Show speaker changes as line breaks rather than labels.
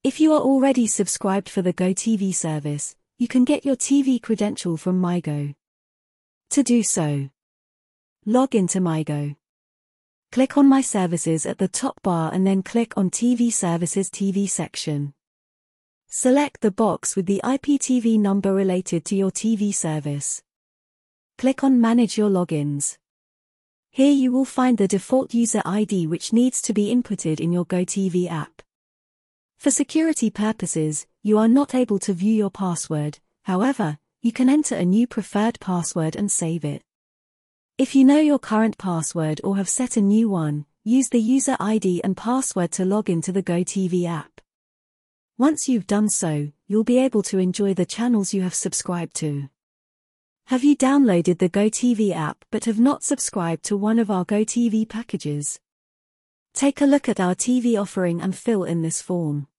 If you are already subscribed for the GoTV service, you can get your TV credential from MyGo. To do so, log into MyGo. Click on My Services at the top bar and then click on TV Services TV section. Select the box with the IPTV number related to your TV service. Click on Manage your logins. Here you will find the default user ID which needs to be inputted in your GoTV app. For security purposes, you are not able to view your password, however, you can enter a new preferred password and save it. If you know your current password or have set a new one, use the user ID and password to log into the GoTV app. Once you've done so, you'll be able to enjoy the channels you have subscribed to. Have you downloaded the GoTV app but have not subscribed to one of our GoTV packages? Take a look at our TV offering and fill in this form.